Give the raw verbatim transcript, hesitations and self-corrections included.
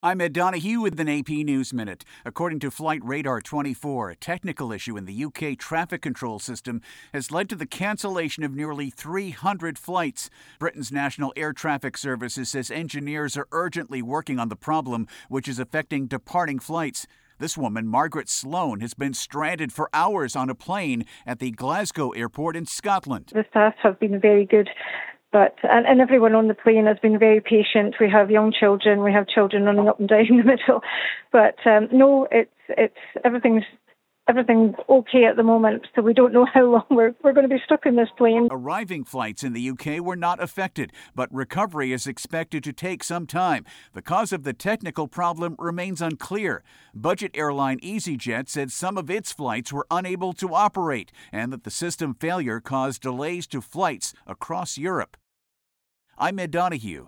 I'm Ed Donahue with an A P News Minute. According to Flight Radar twenty-four, a technical issue in the U K traffic control system has led to the cancellation of nearly three hundred flights. Britain's National Air Traffic Services says engineers are urgently working on the problem, which is affecting departing flights. This woman, Margaret Sloan, has been stranded for hours on a plane at the Glasgow airport in Scotland. The staff have been very good. But and, and everyone on the plane has been very patient. We have young children, we have children running up and down the middle. But um, no, it's it's everything's everything's okay at the moment. So we don't know how long we're we're going to be stuck in this plane. Arriving flights in the U K were not affected, but recovery is expected to take some time. The cause of the technical problem remains unclear. Budget airline EasyJet said some of its flights were unable to operate, and that the system failure caused delays to flights across Europe. I'm Ed Donahue.